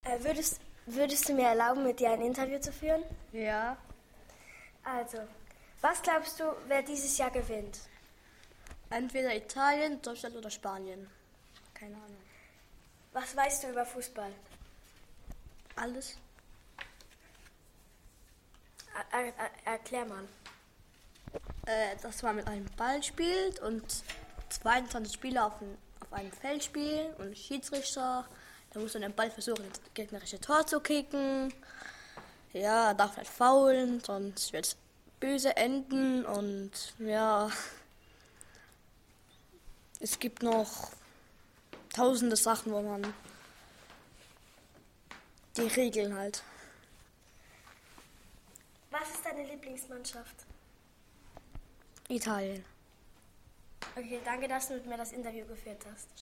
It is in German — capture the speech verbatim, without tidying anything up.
Äh, würdest, würdest du mir erlauben, mit dir ein Interview zu führen? Ja. Also, was glaubst du, wer dieses Jahr gewinnt? Entweder Italien, Deutschland oder Spanien. Keine Ahnung. Was weißt du über Fußball? Alles? Er, er, erklär mal. Äh, dass man mit einem Ball spielt und zweiundzwanzig Spieler auf, ein, auf einem Feld spielen und Schiedsrichter, der muss dann den Ball versuchen, ins gegnerische Tor zu kicken. Ja, darf nicht faulen, sonst wird es böse enden und ja, es gibt noch tausende Sachen, wo man die Regeln halt. Was ist deine Lieblingsmannschaft? Italien. Okay, danke, dass du mit mir das Interview geführt hast.